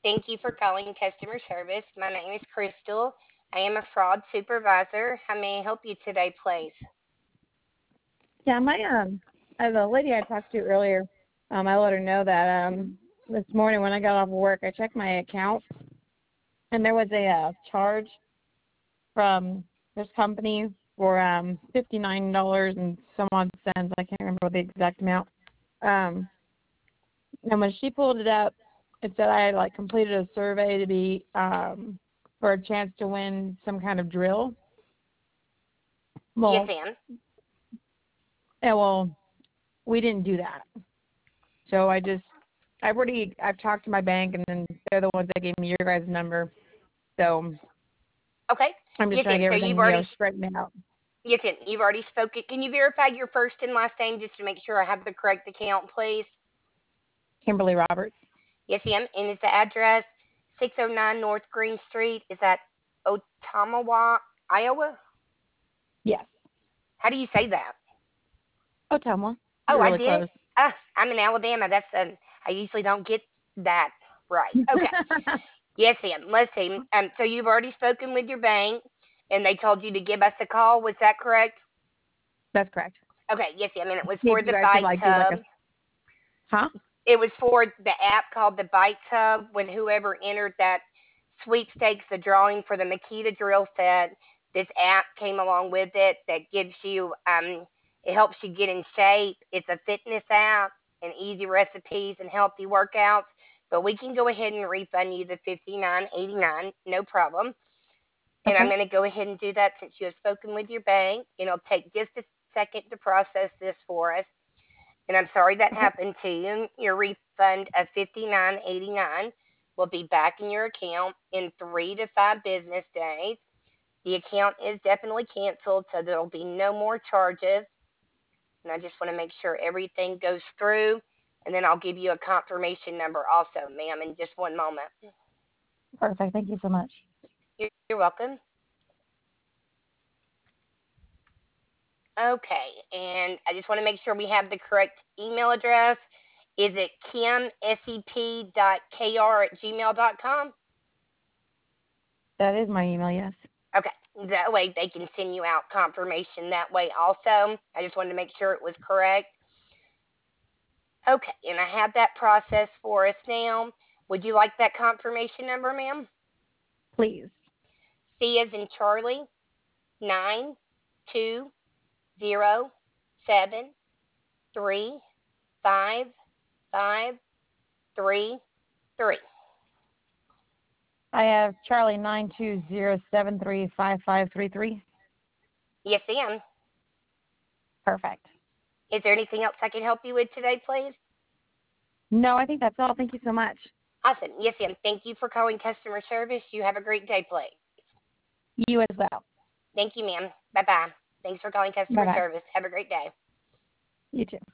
Thank you for calling customer service. My name is Crystal. I am a fraud supervisor. How may I help you today, please? Yeah, the lady I talked to earlier, I let her know that this morning when I got off of work, I checked my account, and there was a charge from this company for $59 and some odd cents. I can't remember the exact amount. And when she pulled it up, it said I had completed a survey to be for a chance to win some kind of drill. Yes, Well, ma'am. well, we didn't do that. So I've talked to my bank, and then they're the ones that gave me your guys' number. So Okay. I'm just Yes, trying ma'am. to get So everything, straightened out. yes, ma'am. You've already spoken. Can you verify your first and last name just to make sure I have the correct account, please? Kimberly Roberts. Yes, ma'am. And is the address 609 North Green Street? Is that Ottumwa, Iowa? Yes. How do you say that? Ottumwa. Oh, You're I really did. close. I'm in Alabama. I usually don't get that right. Okay. Yes, ma'am. Let's see. So you've already spoken with your bank, and they told you to give us a call. Was that correct? That's correct. Okay. Yes, ma'am. And it was See if for you the guys could Bite do Hub. huh? It was for the app called the Bite Hub. When whoever entered that sweepstakes, the drawing for the Makita drill set, this app came along with it that gives you. It helps you get in shape. It's a fitness app and easy recipes and healthy workouts. But we can go ahead and refund you the $59.89, no problem. And I'm Okay. going to go ahead and do that since you have spoken with your bank. And it'll take just a second to process this for us. And I'm sorry that Okay. happened to you. Your refund of $59.89 will be back in your account in 3 to 5 business days. The account is definitely canceled, so there will be no more charges. And I just want to make sure everything goes through. And then I'll give you a confirmation number also, ma'am, in just one moment. Perfect. Thank you so much. You're welcome. Okay, and I just want to make sure we have the correct email address. Is it kimsep.kr@gmail.com? That is my email, yes. Okay, that way they can send you out confirmation that way also. I just wanted to make sure it was correct. Okay, and I have that process for us now. Would you like that confirmation number, ma'am? Please. C as in Charlie, 920735533. I have Charlie 920735533. Yes, ma'am. Perfect. Is there anything else I can help you with today, please? No, I think that's all. Thank you so much. Awesome. Yes, ma'am. Thank you for calling customer service. You have a great day, please. You as well. Thank you, ma'am. Bye-bye. Thanks for calling Bye customer bye. service. Have a great day. You too.